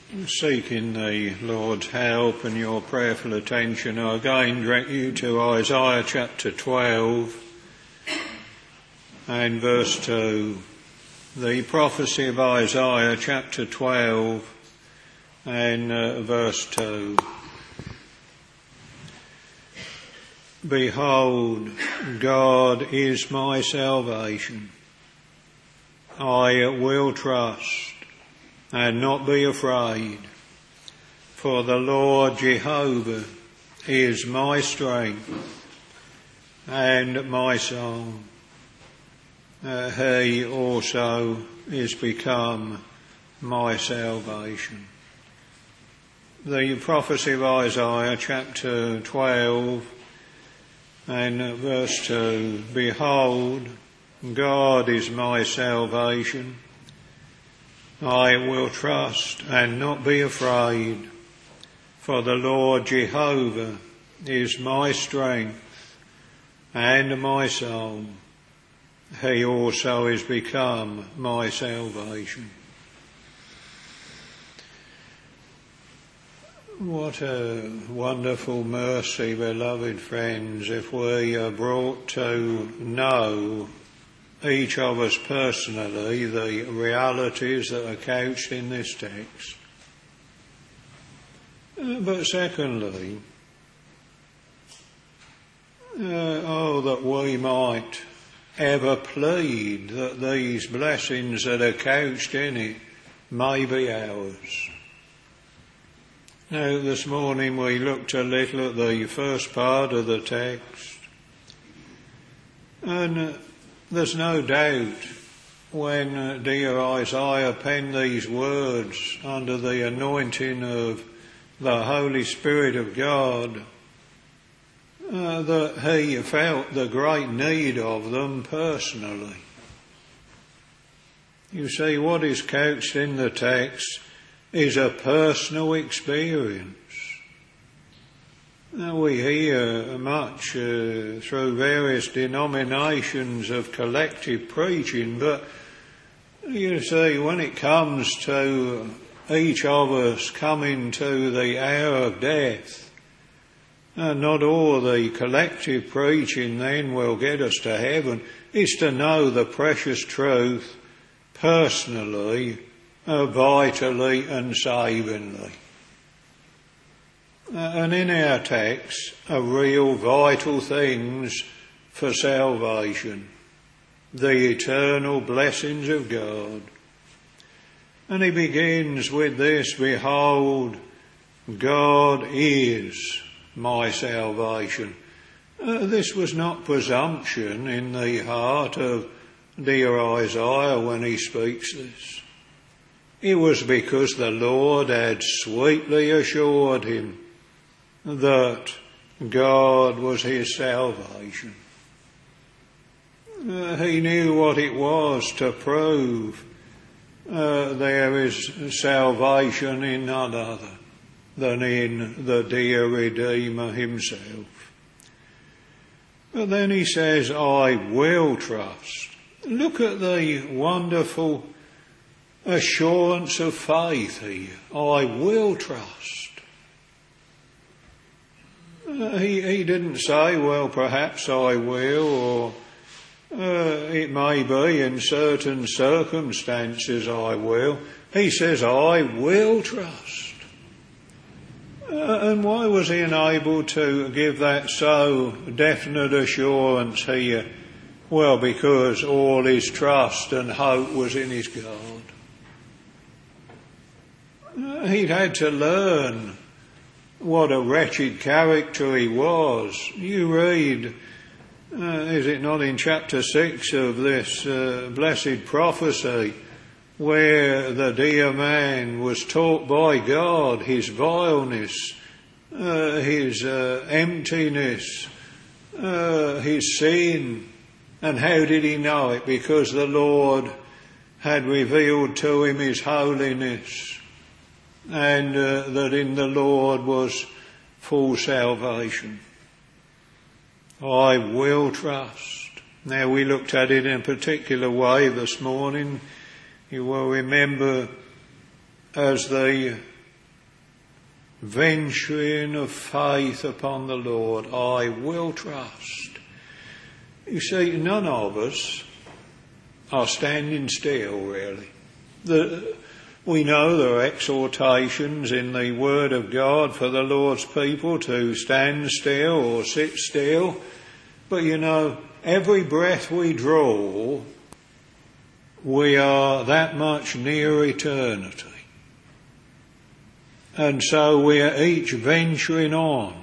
Seeking the Lord's help and your prayerful attention, I again direct you to Isaiah chapter 12 and verse 2. The prophecy of Isaiah chapter 12 and verse 2. Behold, God is my salvation. I will trust and not be afraid, for the Lord Jehovah is my strength and my song. He also is become my salvation. The prophecy of Isaiah chapter 12 and verse 2. Behold, God is my salvation. I will trust and not be afraid, for the Lord Jehovah is my strength and my song. He also is become my salvation. What a wonderful mercy, beloved friends, if we are brought to know, each of us personally, the realities that are couched in this text. But secondly, that we might ever plead that these blessings that are couched in it may be ours. Now, this morning we looked a little at the first part of the text, and there's no doubt when dear Isaiah penned these words under the anointing of the Holy Spirit of God, that he felt the great need of them personally. You see, what is couched in the text is a personal experience. Now, we hear much through various denominations of collective preaching, but you see, when it comes to each of us coming to the hour of death, not all the collective preaching then will get us to heaven. It's to know the precious truth personally, vitally and savingly. And in our text are real vital things for salvation, the eternal blessings of God. And he begins with this: behold, God is my salvation. This was not presumption in the heart of dear Isaiah when he speaks this. It was because the Lord had sweetly assured him that God was his salvation. He knew what it was to prove there is salvation in none other than in the dear Redeemer himself. But then he says, I will trust. Look at the wonderful assurance of faith here. I will trust. He didn't say, well, perhaps I will, or it may be in certain circumstances I will. He says, I will trust. And why was he enabled to give that so definite assurance here? Well, because all his trust and hope was in his God. He'd had to learn what a wretched character he was. You read, is it not in chapter 6 of this blessed prophecy, where the dear man was taught by God his vileness, his emptiness, his sin. And how did he know it? Because the Lord had revealed to him his holiness, and that in the Lord was full salvation. I will trust. Now, we looked at it in a particular way this morning. You will remember as the venturing of faith upon the Lord. I will trust. You see, none of us are standing still, really. We know there are exhortations in the Word of God for the Lord's people to stand still or sit still. But you know, every breath we draw, we are that much near eternity. And so we are each venturing on.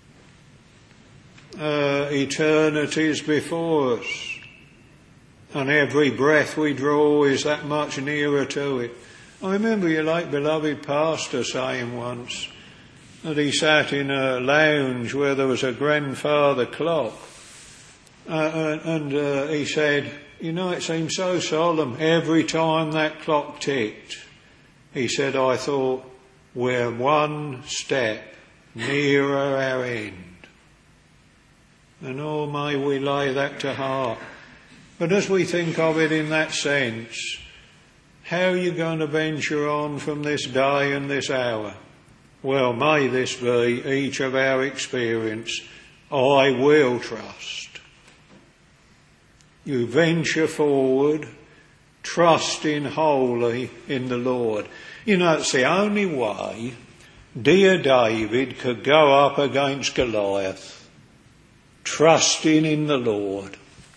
Eternity's before us. And every breath we draw is that much nearer to it. I remember your late beloved pastor saying once that he sat in a lounge where there was a grandfather clock. And he said, you know, it seemed so solemn every time that clock ticked. He said, I thought, we're one step nearer our end. And oh, may we lay that to heart. But as we think of it in that sense, how are you going to venture on from this day and this hour? Well, may this be each of our experience. I will trust. You venture forward, trusting wholly in the Lord. You know, it's the only way dear David could go up against Goliath, trusting in the Lord.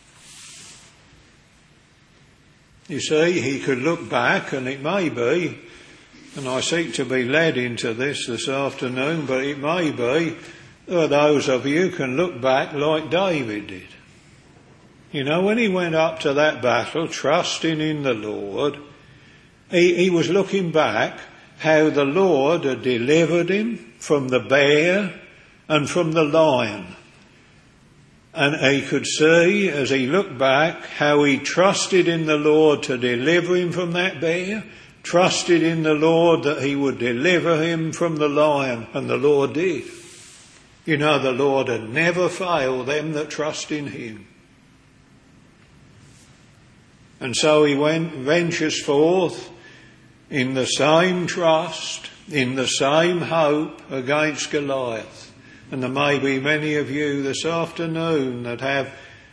You see, he could look back, and it may be, and I seek to be led into this afternoon, but it may be that those of you can look back like David did. You know, when he went up to that battle, trusting in the Lord, he was looking back how the Lord had delivered him from the bear and from the lion. And he could see, as he looked back, how he trusted in the Lord to deliver him from that bear, trusted in the Lord that he would deliver him from the lion, and the Lord did. You know, the Lord had never failed them that trust in him. And so he ventures forth in the same trust, in the same hope against Goliath. And there may be many of you this afternoon that have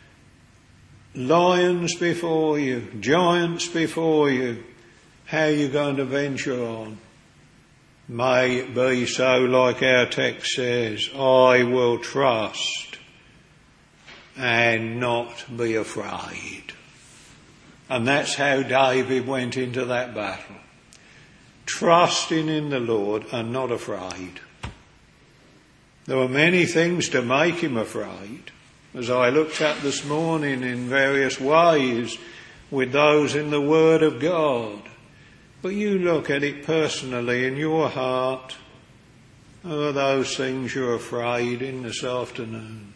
lions before you, giants before you. How are you going to venture on? May it be so, like our text says, I will trust and not be afraid. And that's how David went into that battle. Trusting in the Lord and not afraid. There were many things to make him afraid, as I looked at this morning in various ways with those in the Word of God. But you look at it personally in your heart. Are those things you're afraid in this afternoon?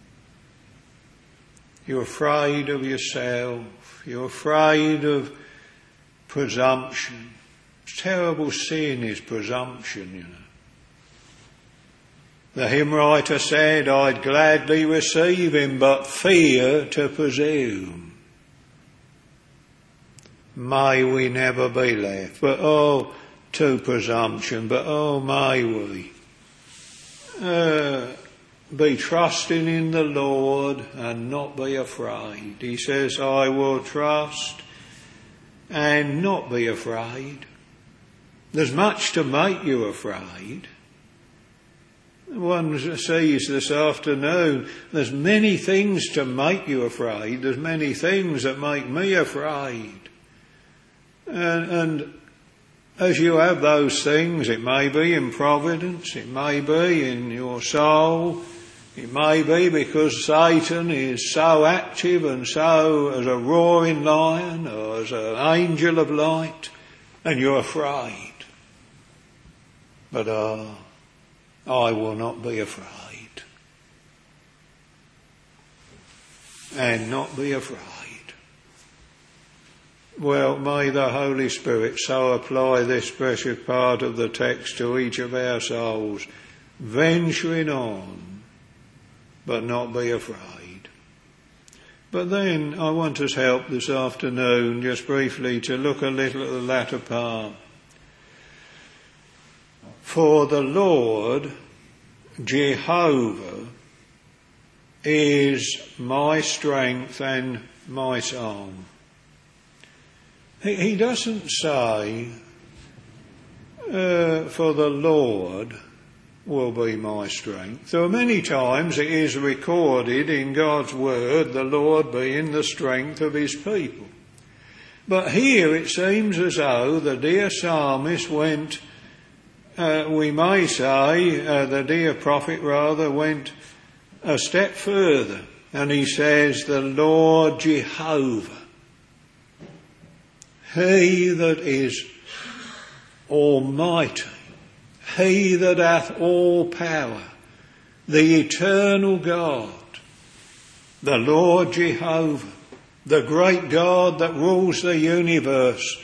You're afraid of yourself. You're afraid of presumption. Terrible sin is presumption, you know. The hymn writer said, I'd gladly receive him, but fear to presume. May we never be left, but to presumption, but may we be trusting in the Lord and not be afraid. He says, I will trust and not be afraid. There's much to make you afraid. One sees this afternoon, there's many things to make you afraid. There's many things that make me afraid. And as you have those things, it may be in providence, it may be in your soul, it may be because Satan is so active and so as a roaring lion or as an angel of light, and you're afraid. But I will not be afraid. And not be afraid. Well, may the Holy Spirit so apply this precious part of the text to each of our souls, venturing on, but not be afraid. But then I want us help this afternoon, just briefly, to look a little at the latter part. For the Lord, Jehovah, is my strength and my song. He doesn't say, for the Lord will be my strength. Though many times it is recorded in God's word, the Lord being the strength of his people. But here it seems as though the dear psalmist went, we may say, the dear prophet rather went a step further. And he says, the Lord Jehovah, he that is almighty, he that hath all power, the eternal God, the Lord Jehovah, the great God that rules the universe,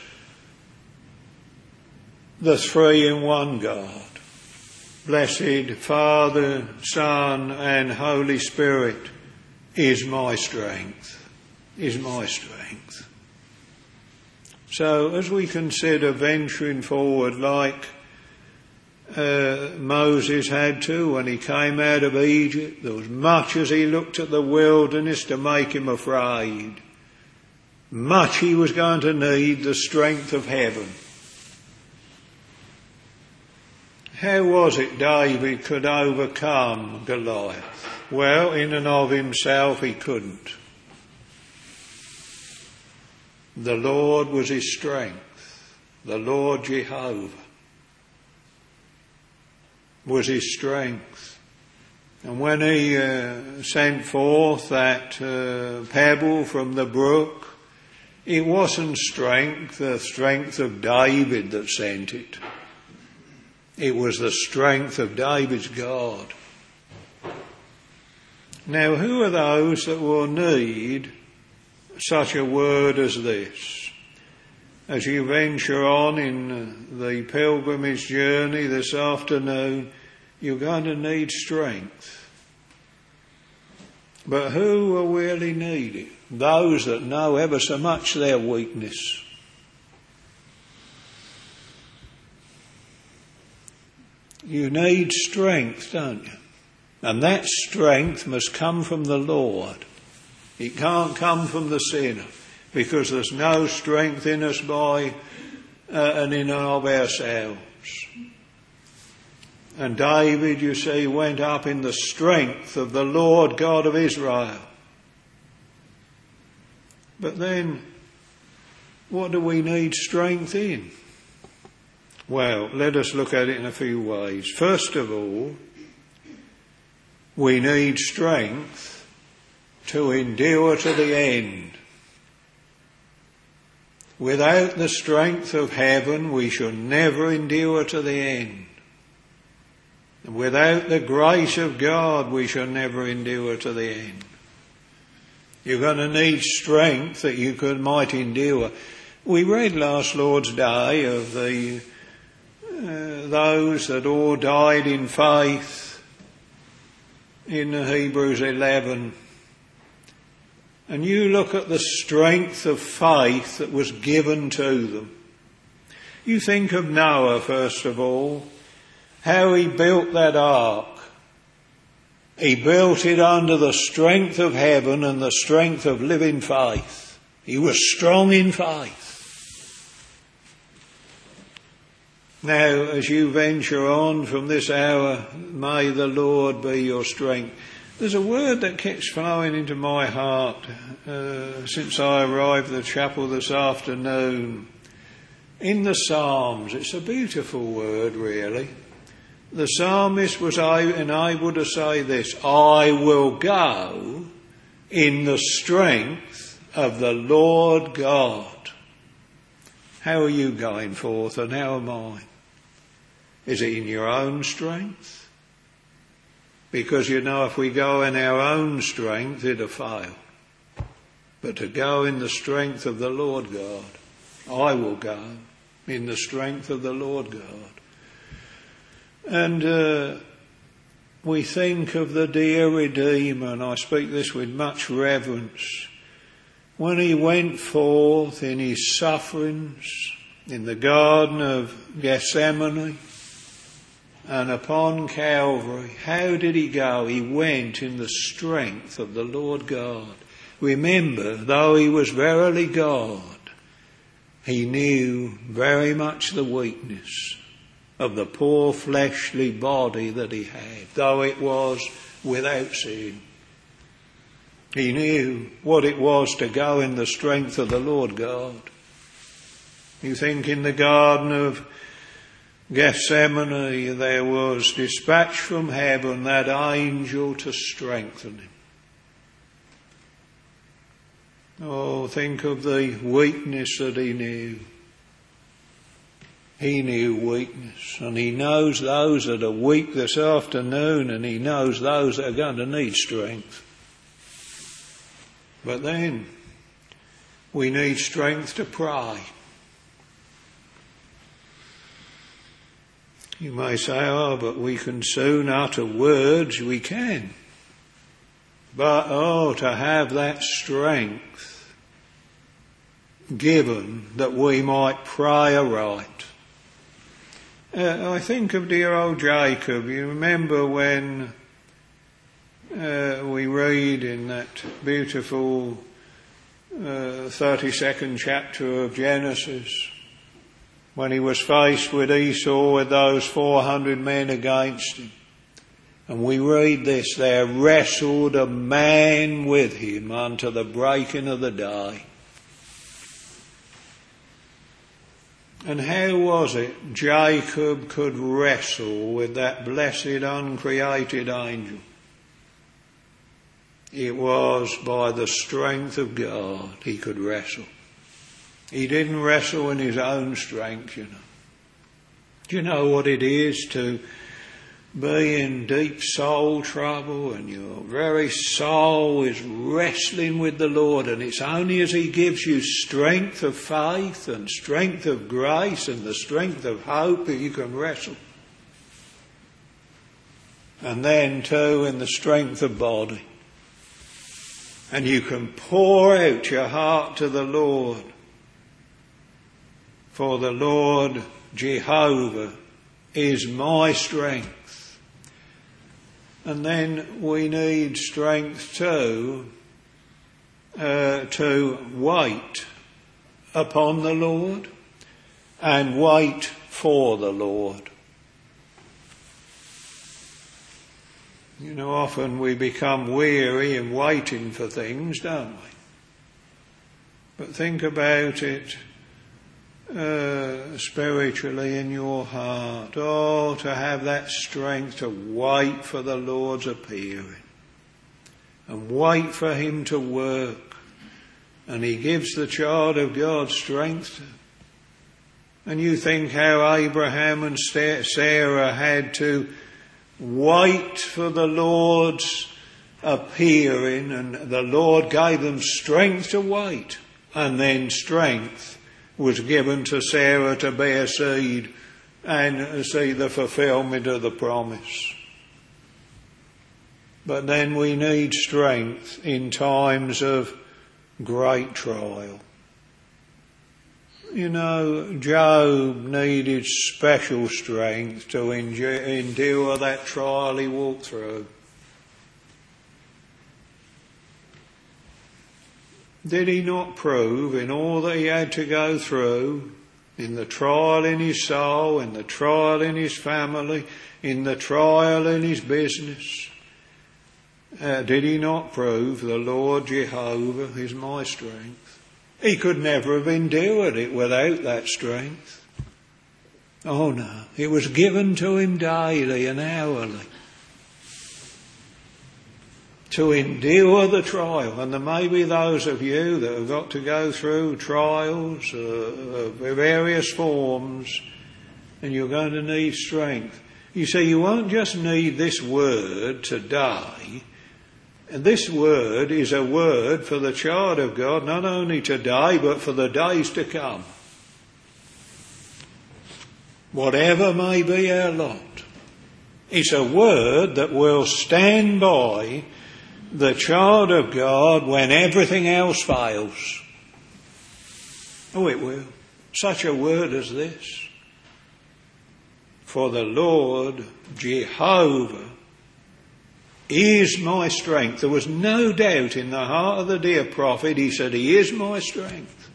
the three in one God, blessed Father, Son and Holy Spirit, is my strength, is my strength. So as we consider venturing forward like Moses had to when he came out of Egypt, there was much as he looked at the wilderness to make him afraid. Much he was going to need the strength of heaven. How was it David could overcome Goliath? Well, in and of himself he couldn't. The Lord was his strength. The Lord Jehovah was his strength. And when he sent forth that pebble from the brook, it wasn't strength, the strength of David that sent it. It was the strength of David's God. Now, who are those that will need such a word as this? As you venture on in the pilgrimage journey this afternoon, you're going to need strength. But who will really need it? Those that know ever so much their weakness. You need strength, don't you? And that strength must come from the Lord. It can't come from the sinner, because there's no strength in us by and in and of ourselves. And David, you see, went up in the strength of the Lord God of Israel. But then, what do we need strength in? Well, let us look at it in a few ways. First of all, we need strength to endure to the end. Without the strength of heaven, we shall never endure to the end. Without the grace of God, we shall never endure to the end. You're going to need strength that you might endure. We read last Lord's Day of those that all died in faith in Hebrews 11. And you look at the strength of faith that was given to them. You think of Noah, first of all, how he built that ark. He built it under the strength of heaven and the strength of living faith. He was strong in faith. Now, as you venture on from this hour, may the Lord be your strength. There's a word that keeps flowing into my heart since I arrived at the chapel this afternoon. In the Psalms, it's a beautiful word, really. The psalmist was able to say this: I will go in the strength of the Lord God. How are you going forth and how am I? Is it in your own strength? Because you know, if we go in our own strength, it'll fail. But to go in the strength of the Lord God, I will go in the strength of the Lord God. And we think of the dear Redeemer, and I speak this with much reverence, when he went forth in his sufferings in the Garden of Gethsemane, And upon Calvary, how did he go? He went in the strength of the Lord God. Remember, though he was verily God, he knew very much the weakness of the poor fleshly body that he had, though it was without sin. He knew what it was to go in the strength of the Lord God. You think in the Garden of Gethsemane there was dispatched from heaven that angel to strengthen him. Oh, think of the weakness that he knew. He knew weakness, and he knows those that are weak this afternoon, and he knows those that are going to need strength. But then we need strength to pray. You may say, oh, but we can soon utter words. We can. But, to have that strength given that we might pray aright. I think of dear old Jacob. You remember when we read in that beautiful 32nd chapter of Genesis, when he was faced with Esau with those 400 men against him. And we read this, there wrestled a man with him unto the breaking of the day. And how was it Jacob could wrestle with that blessed uncreated angel? It was by the strength of God he could wrestle. He didn't wrestle in his own strength, you know. Do you know what it is to be in deep soul trouble and your very soul is wrestling with the Lord, and it's only as he gives you strength of faith and strength of grace and the strength of hope that you can wrestle. And then too in the strength of body. And you can pour out your heart to the Lord. For the Lord Jehovah is my strength. And then we need strength too to wait upon the Lord and wait for the Lord. You know, often we become weary in waiting for things, don't we? But think about it spiritually in your heart. Oh, to have that strength to wait for the Lord's appearing and wait for him to work. And he gives the child of God strength. And you think how Abraham and Sarah had to wait for the Lord's appearing, and the Lord gave them strength to wait, and then strength was given to Sarah to bear seed and see the fulfillment of the promise. But then we need strength in times of great trial. You know, Job needed special strength to endure that trial he walked through. Did he not prove in all that he had to go through, in the trial in his soul, in the trial in his family, in the trial in his business, did he not prove the Lord Jehovah is my strength? He could never have endured it without that strength. Oh no, it was given to him daily and hourly to endure the trial. And there may be those of you that have got to go through trials of various forms, and you're going to need strength. You see, you won't just need this word today. And this word is a word for the child of God, not only today, but for the days to come. Whatever may be our lot, it's a word that will stand by the child of God when everything else fails. Oh, it will. Such a word as this. For the Lord, Jehovah, is my strength. There was no doubt in the heart of the dear prophet. He said, He is my strength.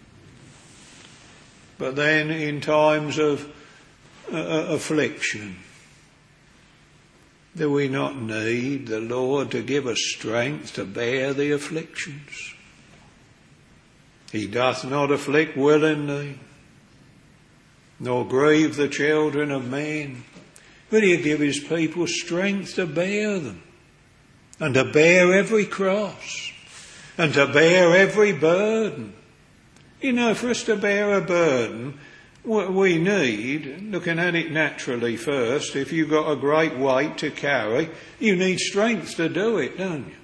But then in times of affliction, do we not need the Lord to give us strength to bear the afflictions? He doth not afflict willingly, nor grieve the children of men, but He'll give His people strength to bear them, and to bear every cross, and to bear every burden. You know, for us to bear a burden, what we need, looking at it naturally first, if you've got a great weight to carry, you need strength to do it, don't you?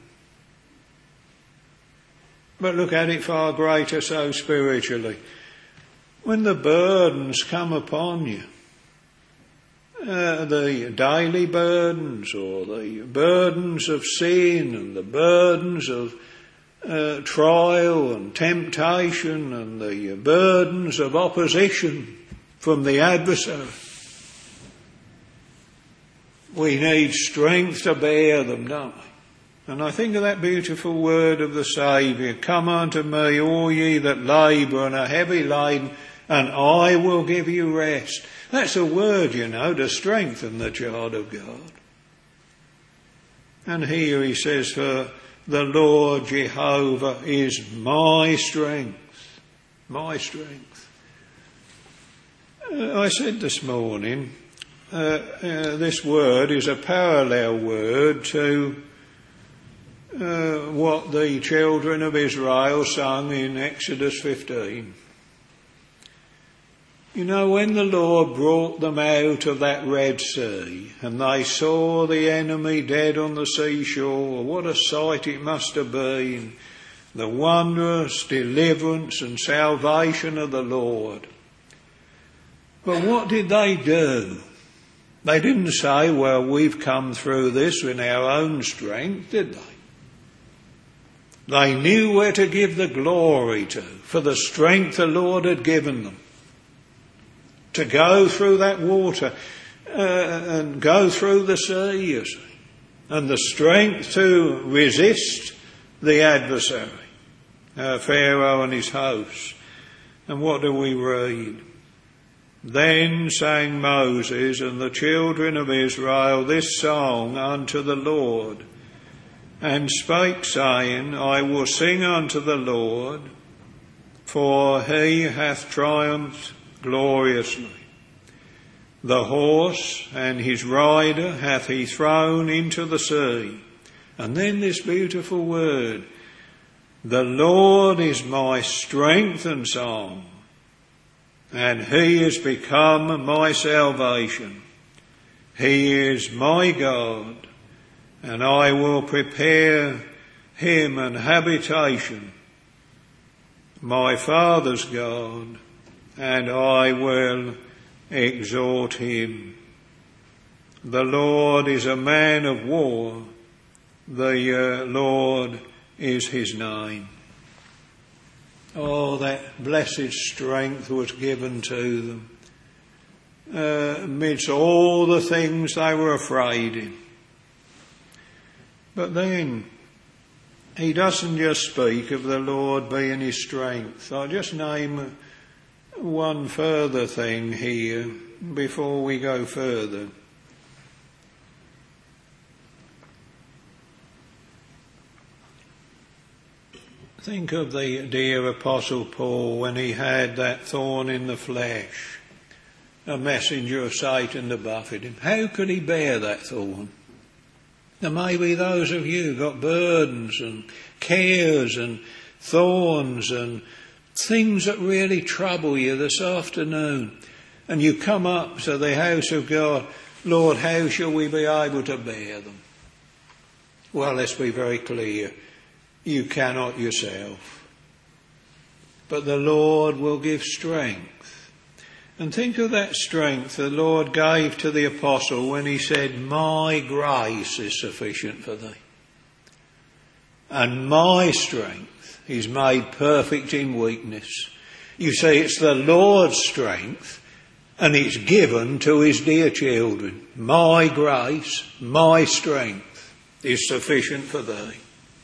But look at it far greater so spiritually. When the burdens come upon you, the daily burdens, or the burdens of sin, and the burdens of trial and temptation, and the burdens of opposition from the adversary, we need strength to bear them, don't we? And I think of that beautiful word of the Saviour, come unto me, all ye that labour and are heavy laden, and I will give you rest. That's a word, you know, to strengthen the child of God. And here he says, for the Lord Jehovah is my strength. My strength. I said this morning, this word is a parallel word to what the children of Israel sung in Exodus 15. You know, when the Lord brought them out of that Red Sea and they saw the enemy dead on the seashore, what a sight it must have been, the wondrous deliverance and salvation of the Lord. But what did they do? They didn't say, well, we've come through this in our own strength, did they? They knew where to give the glory to, for the strength the Lord had given them. To go through that water and go through the sea, you see. And the strength to resist the adversary, Pharaoh and his hosts. And what do we read? Then sang Moses and the children of Israel this song unto the Lord, and spake, saying, I will sing unto the Lord, for he hath triumphed gloriously. The horse and his rider hath he thrown into the sea. And then this beautiful word, the Lord is my strength and song, and he is become my salvation. He is my God, and I will prepare him an habitation, my father's God, and I will exhort him. The Lord is a man of war, the Lord is his name. Oh, that blessed strength was given to them amidst all the things they were afraid in. But then, he doesn't just speak of the Lord being his strength. I'll just name one further thing here before we go further. Think of the dear Apostle Paul when he had that thorn in the flesh, a messenger of Satan to buffet him. How could he bear that thorn? Now maybe those of you got burdens and cares and thorns and things that really trouble you this afternoon, and you come up to the house of God, Lord, how shall we be able to bear them? Well, let's be very clear. You cannot yourself. But the Lord will give strength. And think of that strength the Lord gave to the apostle when he said, my grace is sufficient for thee. And my strength is made perfect in weakness. You see, it's the Lord's strength And it's given to his dear children. My grace, my strength is sufficient for thee.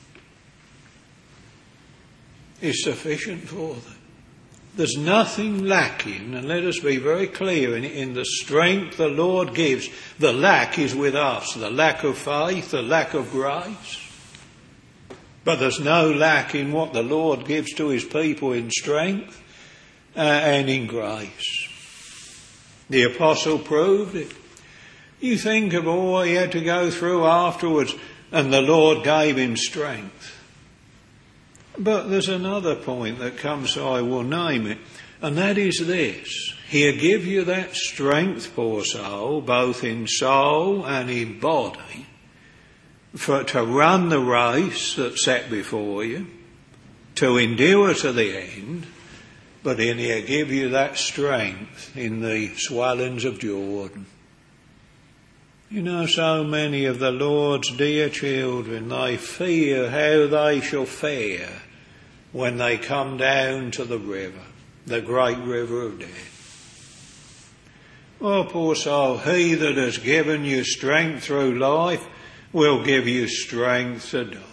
Is sufficient for thee. There's nothing lacking, and let us be very clear in the strength the Lord gives. The lack is with us, the lack of faith, the lack of grace. But there's no lack in what the Lord gives to his people in strength and in grace. The apostle proved it. You think of all he had to go through afterwards, and the Lord gave him strength. But there's another point that comes, so I will name it, and that is this. He'll give you that strength, poor soul, both in soul and in body, to run the race that's set before you, to endure to the end, but then he'll give you that strength in the swellings of Jordan. You know, so many of the Lord's dear children, they fear how they shall fare when they come down to the river, the great river of death. Oh, poor soul, he that has given you strength through life will give you strength to die,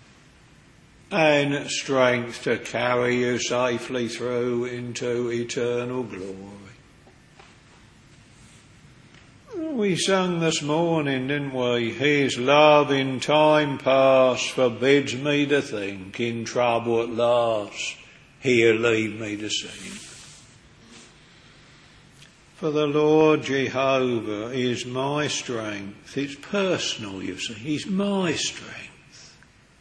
and strength to carry you safely through into eternal glory. We sung this morning, didn't we? His love in time past forbids me to think, in trouble at last he'll lead me to sing. For the Lord Jehovah is my strength. It's personal, you see. He's my strength.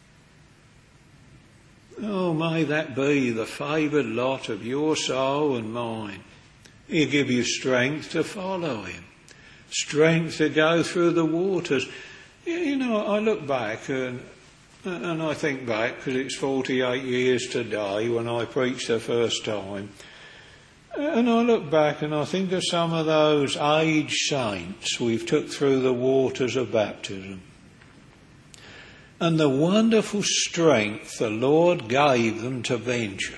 Oh, may that be the favoured lot of your soul and mine. He'll give you strength to follow him. Strength to go through the waters. You know, I look back and I think back, because it's 48 years today when I preached the first time, and I look back and I think of some of those aged saints we've took through the waters of baptism, and the wonderful strength the Lord gave them to venture.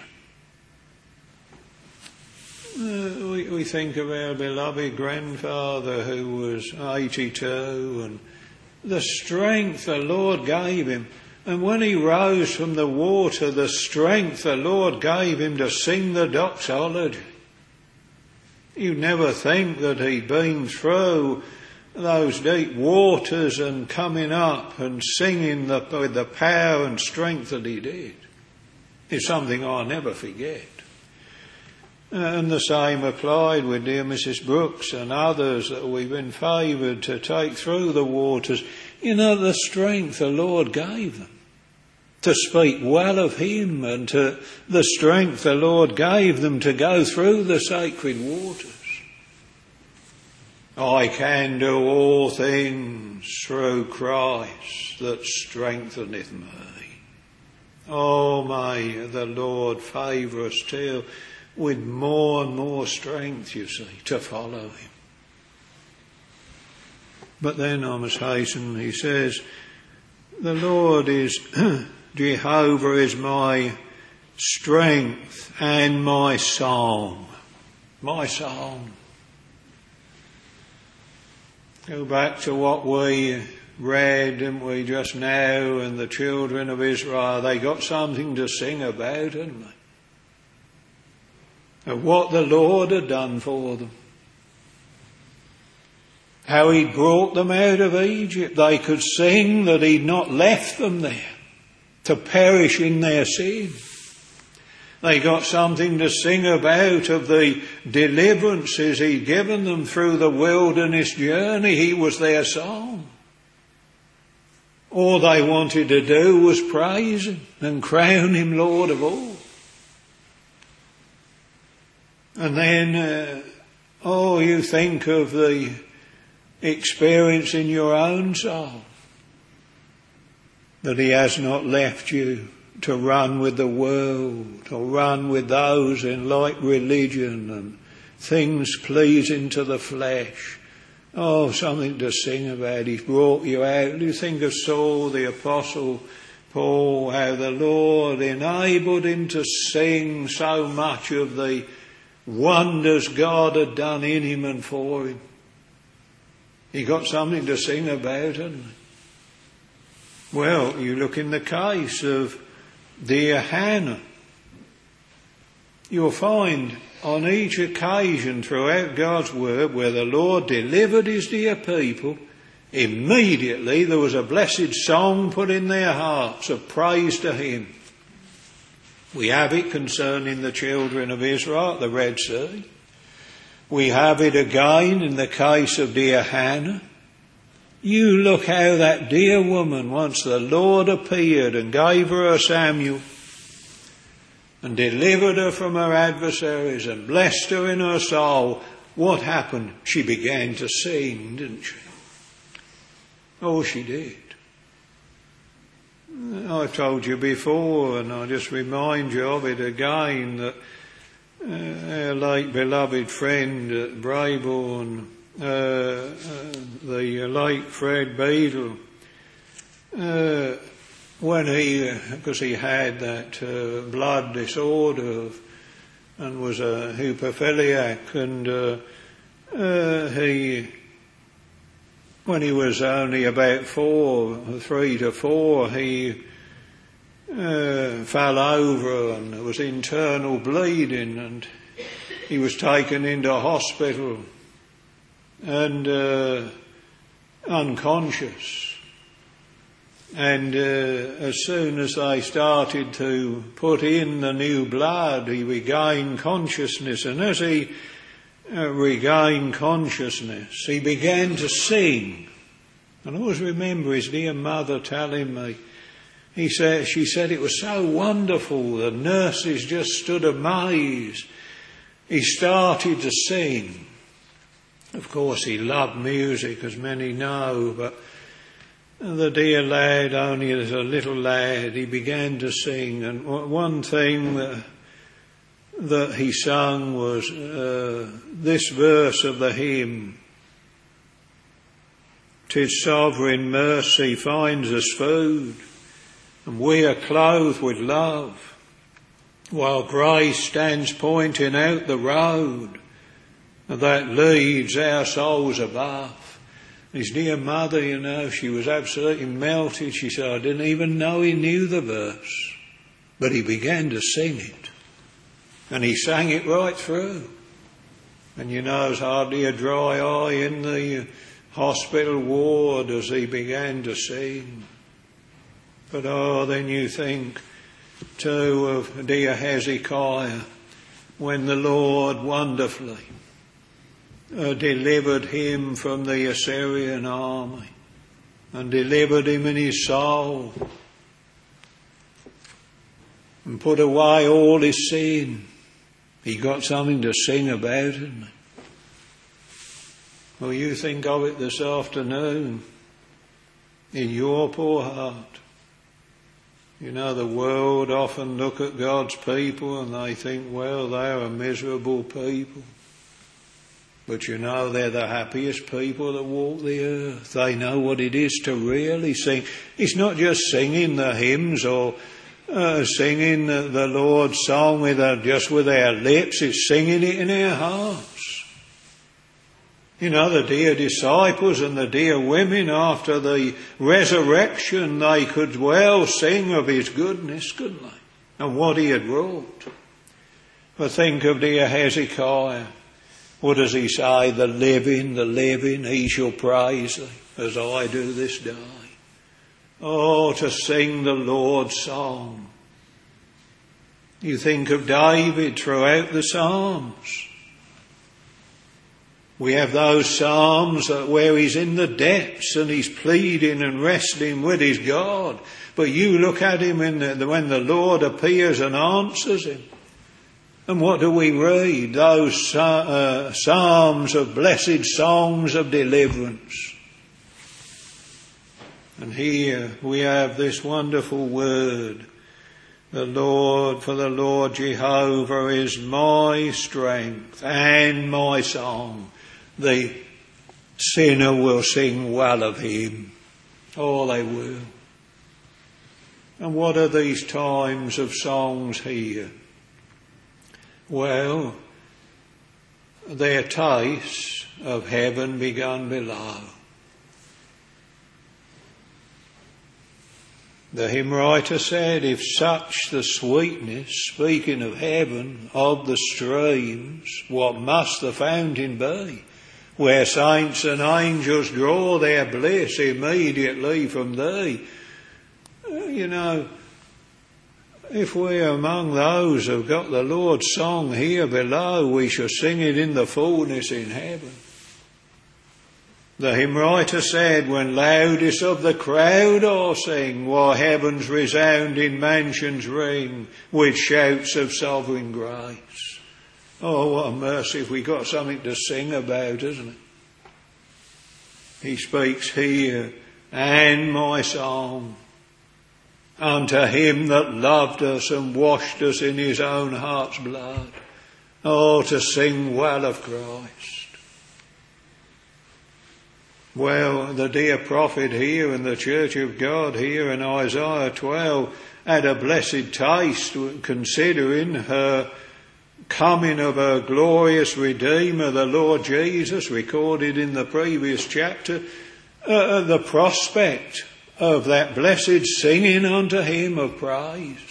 We think of our beloved grandfather who was 82, and the strength the Lord gave him. And when he rose from the water, the strength the Lord gave him to sing the doxology. You'd never think that he'd been through those deep waters and coming up and singing with the power and strength that he did. It's something I'll never forget. And the same applied with dear Mrs. Brooks and others that we've been favoured to take through the waters. You know, the strength the Lord gave them to speak well of him, and to the strength the Lord gave them to go through the sacred waters. I can do all things through Christ that strengtheneth me. Oh, may the Lord favour us still with more and more strength, you see, to follow him. But then I must hasten, he says, the Lord is, Jehovah is my strength and my song. My song. Go back to what we read, didn't we, just now, and the children of Israel, they got something to sing about, didn't they? Of what the Lord had done for them. How he'd brought them out of Egypt. They could sing that he'd not left them there to perish in their sin. They got something to sing about of the deliverances he'd given them through the wilderness journey. He was their song. All they wanted to do was praise him and crown him Lord of all. And then, you think of the experience in your own soul, that he has not left you to run with the world, or run with those in like religion and things pleasing to the flesh. Oh, something to sing about. He's brought you out. You think of Saul, the apostle Paul, how the Lord enabled him to sing so much of the wonders God had done in him and for him. He got something to sing about, hadn't he? Well, you look in the case of dear Hannah. You'll find on each occasion throughout God's word where the Lord delivered his dear people, immediately there was a blessed song put in their hearts of praise to him. We have it concerning the children of Israel at the Red Sea. We have it again in the case of dear Hannah. You look how that dear woman, once the Lord appeared and gave her a Samuel and delivered her from her adversaries and blessed her in her soul, what happened? She began to sing, didn't she? Oh, she did. I've told you before, and I just remind you of it again, that our late beloved friend at Brabourne, the late Fred Beadle, when because he had that blood disorder and was a hemophilia, and when he was only about 3 to 4, he fell over and there was internal bleeding, and he was taken into hospital and unconscious. And as soon as they started to put in the new blood, he regained consciousness. And as he regained consciousness, he began to sing. And I always remember his dear mother telling me, she said it was so wonderful, the nurses just stood amazed. He started to sing. Of course he loved music, as many know, but the dear lad, only as a little lad, he began to sing. And one thing that he sung was this verse of the hymn: "'Tis sovereign mercy finds us food, and we are clothed with love, while grace stands pointing out the road that leads our souls above." His dear mother, she was absolutely melted. She said, I didn't even know he knew the verse, but he began to sing it. And he sang it right through. And there's hardly a dry eye in the hospital ward as he began to sing. But then you think too of dear Hezekiah, when the Lord wonderfully delivered him from the Assyrian army and delivered him in his soul and put away all his sin. He got something to sing about, didn't he? Well, you think of it this afternoon in your poor heart. The world often look at God's people and they think, well, they're a miserable people. But they're the happiest people that walk the earth. They know what it is to really sing. It's not just singing the hymns or singing the Lord's song just with our lips. It's singing it in our hearts. The dear disciples and the dear women after the resurrection, they could well sing of his goodness, couldn't they? And what he had wrought. But think of dear Hezekiah. What does he say? The living, he shall praise thee, as I do this day. Oh, to sing the Lord's song. You think of David throughout the Psalms. We have those Psalms where he's in the depths and he's pleading and wrestling with his God. But you look at him when the Lord appears and answers him. And what do we read? Those psalms of blessed songs of deliverance. And here we have this wonderful word. For the Lord Jehovah is my strength and my song. The sinner will sing well of him. Oh, they will. And what are these times of songs here? Well, their taste of heaven begun below. The hymn writer said, if such the sweetness, speaking of heaven, of the streams, what must the fountain be, where saints and angels draw their bliss immediately from thee? You know, if we're among those who've got the Lord's song here below, we shall sing it in the fullness in heaven. The hymn writer said, when loudest of the crowd I'll sing, while heaven's resounding mansions ring with shouts of sovereign grace. Oh, what a mercy if we got something to sing about, isn't it? He speaks here, and my song, unto him that loved us and washed us in his own heart's blood. Oh, to sing well of Christ. Well, the dear prophet here in the Church of God here in Isaiah 12 had a blessed taste considering her coming of her glorious Redeemer, the Lord Jesus, recorded in the previous chapter, the prospect of that blessed singing unto him of praise.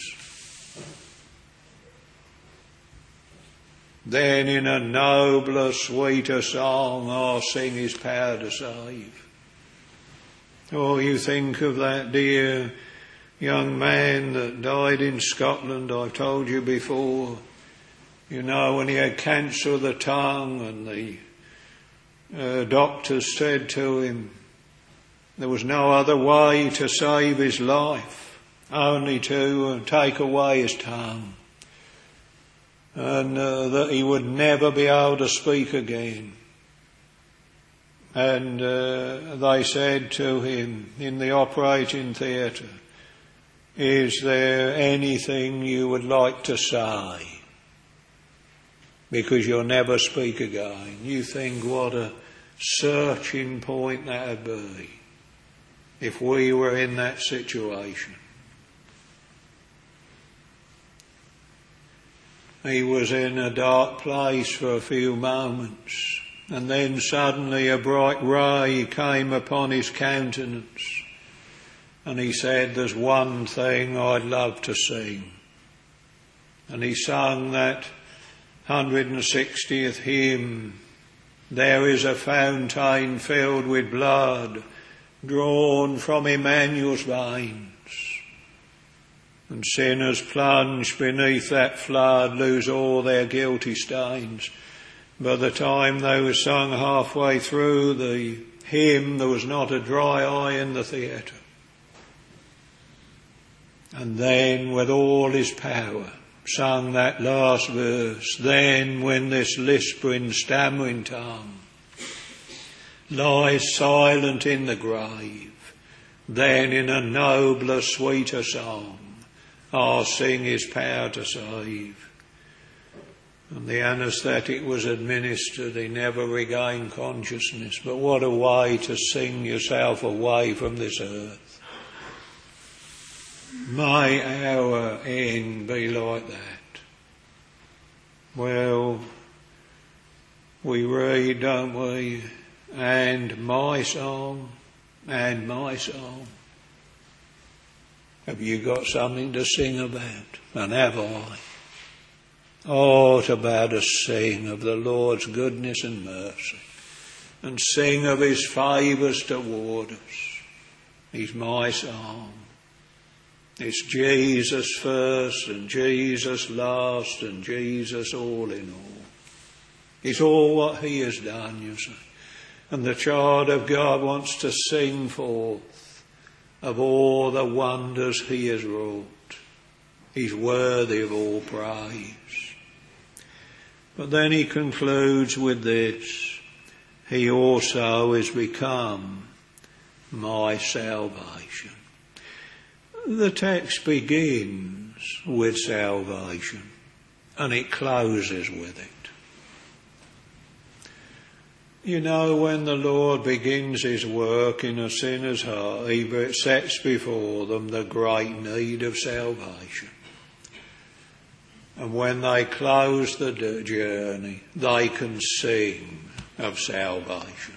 Then in a nobler, sweeter song I'll sing his power to save. Oh, you think of that dear young man that died in Scotland, I've told you before. You know, when he had cancer of the tongue and the doctors said to him there was no other way to save his life, only to take away his tongue. And that he would never be able to speak again. And they said to him in the operating theatre, is there anything you would like to say? Because you'll never speak again. You think what a searching point that would be if we were in that situation. He was in a dark place for a few moments, and then suddenly a bright ray came upon his countenance, and he said, there's one thing I'd love to sing. And he sang that 160th hymn, there is a fountain filled with blood, drawn from Emmanuel's veins. And sinners plunged beneath that flood lose all their guilty stains. By the time they were sung halfway through the hymn, there was not a dry eye in the theatre. And then, with all his power, sung that last verse. Then, when this lisping, stammering tongue lies silent in the grave, then in a nobler, sweeter song, I'll sing his power to save. And the anaesthetic was administered. He never regained consciousness. But what a way to sing yourself away from this earth. May our end be like that. Well, we read, don't we? And my song, and my song. Have you got something to sing about? And have I? Oh, to be able to sing of the Lord's goodness and mercy, and sing of his favours toward us. He's my song. It's Jesus first, and Jesus last, and Jesus all in all. It's all what he has done, you see. And the child of God wants to sing forth of all the wonders he has wrought. He's worthy of all praise. But then he concludes with this, he also is become my salvation. The text begins with salvation and it closes with it. You know, when the Lord begins his work in a sinner's heart, he sets before them the great need of salvation. And when they close the journey, they can sing of salvation.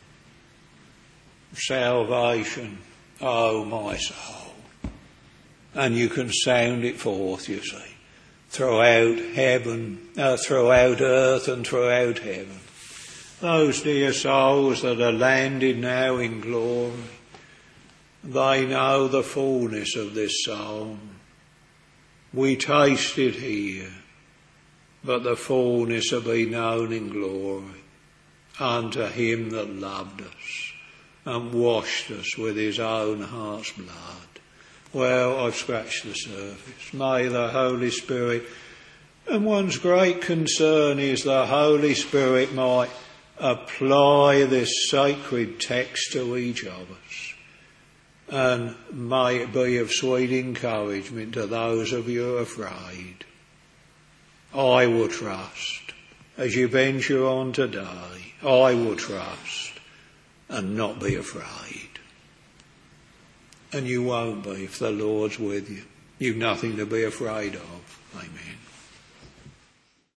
Salvation, oh my soul. And you can sound it forth, you see, throughout heaven, throughout earth and throughout heaven. Those dear souls that are landed now in glory, they know the fullness of this psalm. We taste it here, but the fullness will be known in glory unto him that loved us and washed us with his own heart's blood. Well, I've scratched the surface. May the Holy Spirit, and one's great concern is the Holy Spirit might apply this sacred text to each of us. And may it be of sweet encouragement to those of you afraid. I will trust, as you venture on today, I will trust and not be afraid. And you won't be if the Lord's with you. You've nothing to be afraid of.